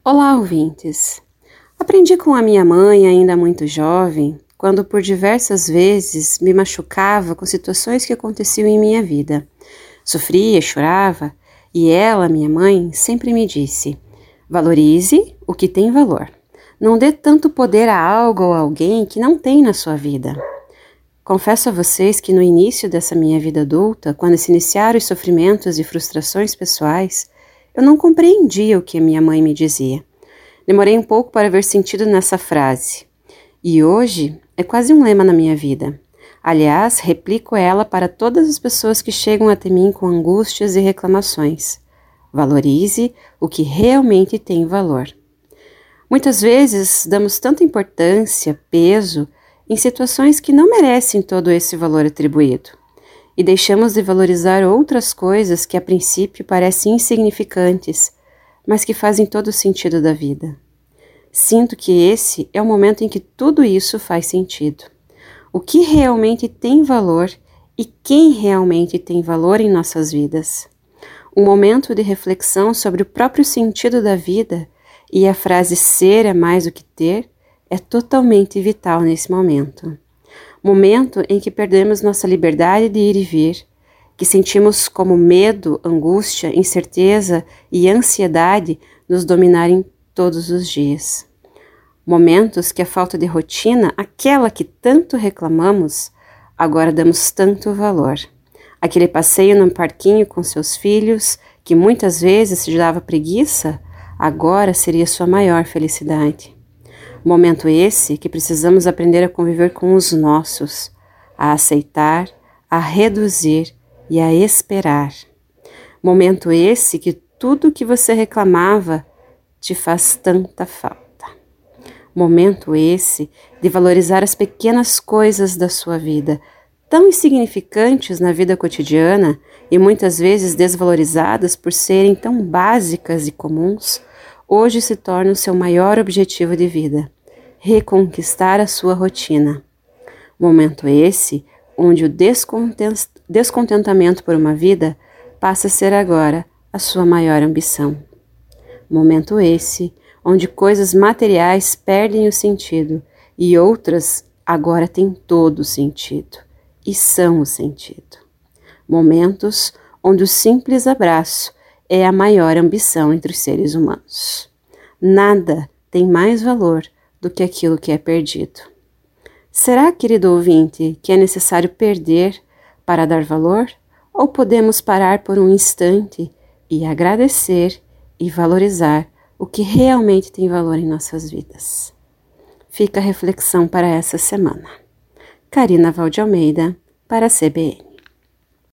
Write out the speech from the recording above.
Olá, ouvintes! Aprendi com a minha mãe, ainda muito jovem, quando por diversas vezes me machucava com situações que aconteciam em minha vida. Sofria, chorava, e ela, minha mãe, sempre me disse: valorize o que tem valor. Não dê tanto poder a algo ou a alguém que não tem na sua vida. Confesso a vocês que no início dessa minha vida adulta, quando se iniciaram os sofrimentos e frustrações pessoais, eu não compreendia o que minha mãe me dizia. Demorei um pouco para ver sentido nessa frase. E hoje é quase um lema na minha vida. Aliás, replico ela para todas as pessoas que chegam até mim com angústias e reclamações. Valorize o que realmente tem valor. Muitas vezes damos tanta importância, peso, em situações que não merecem todo esse valor atribuído. E deixamos de valorizar outras coisas que a princípio parecem insignificantes, mas que fazem todo o sentido da vida. Sinto que esse é o momento em que tudo isso faz sentido. O que realmente tem valor e quem realmente tem valor em nossas vidas. Um momento de reflexão sobre o próprio sentido da vida e a frase ser é mais do que ter é totalmente vital nesse momento. Momento em que perdemos nossa liberdade de ir e vir, que sentimos como medo, angústia, incerteza e ansiedade nos dominarem todos os dias. Momentos que a falta de rotina, aquela que tanto reclamamos, agora damos tanto valor. Aquele passeio no parquinho com seus filhos, que muitas vezes te dava preguiça, agora seria sua maior felicidade. Momento esse que precisamos aprender a conviver com os nossos, a aceitar, a reduzir e a esperar. Momento esse que tudo que você reclamava te faz tanta falta. Momento esse de valorizar as pequenas coisas da sua vida, tão insignificantes na vida cotidiana e muitas vezes desvalorizadas por serem tão básicas e comuns, hoje se torna o seu maior objetivo de vida. Reconquistar a sua rotina. Momento esse onde o descontentamento por uma vida passa a ser agora a sua maior ambição. Momento esse onde coisas materiais perdem o sentido e outras agora têm todo o sentido e são o sentido. Momentos onde o simples abraço é a maior ambição entre os seres humanos. Nada tem mais valor do que aquilo que é perdido. Será, querido ouvinte, que é necessário perder para dar valor? Ou podemos parar por um instante e agradecer e valorizar o que realmente tem valor em nossas vidas? Fica a reflexão para essa semana. Carina Valde Almeida, para a CBN.